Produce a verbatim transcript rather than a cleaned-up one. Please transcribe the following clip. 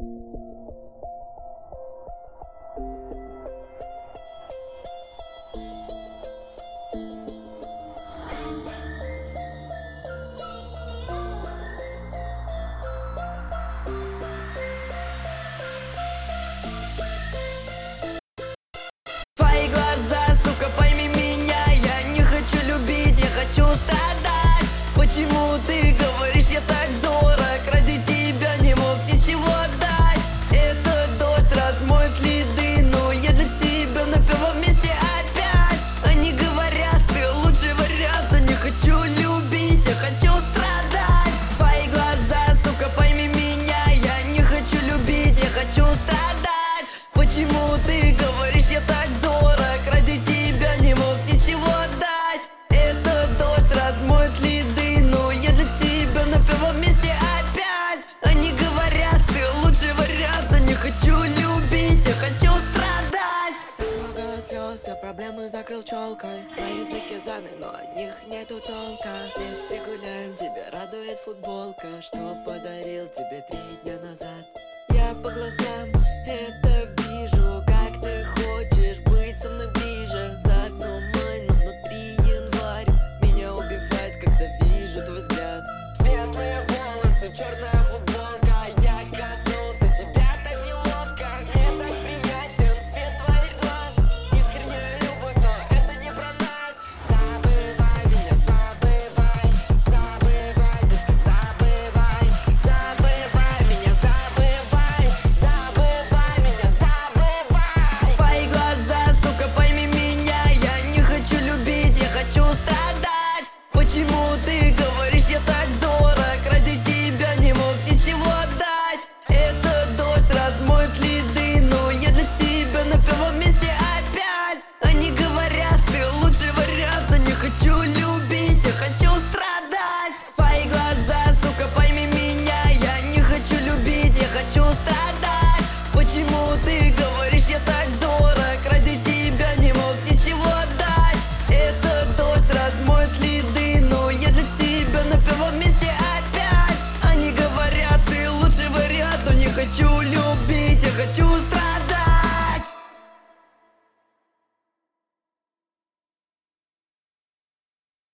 Твои глаза, сука, пойми меня, я не хочу любить, я хочу страдать. Почему ты говоришь, я так дорог, ради тебя не мог ничего дать. Этот дождь размоет следы, но я для тебя на первом месте опять. Они говорят, ты лучший вариант, но не хочу любить, я хочу страдать. Твои глаза, сука, пойми меня, я не хочу любить, я хочу страдать. Почему ты говоришь, я так дорог, ради тебя не мог ничего дать. Этот дождь размоет следы, но я для тебя на первом месте опять. Они говорят, ты лучший вариант, но не хочу любить, я хочу страдать. Много слез, я проблемы закрыл челкой. На языке заны, но от них нету толка. Вместе гуляем, тебя радует футболка, что подарил тебе три дня назад. Я по глазам это вижу, как ты хочешь быть со мной ближе. За окном май, но внутри январь. Меня убивает, когда вижу твой взгляд. Светлые волосы, черная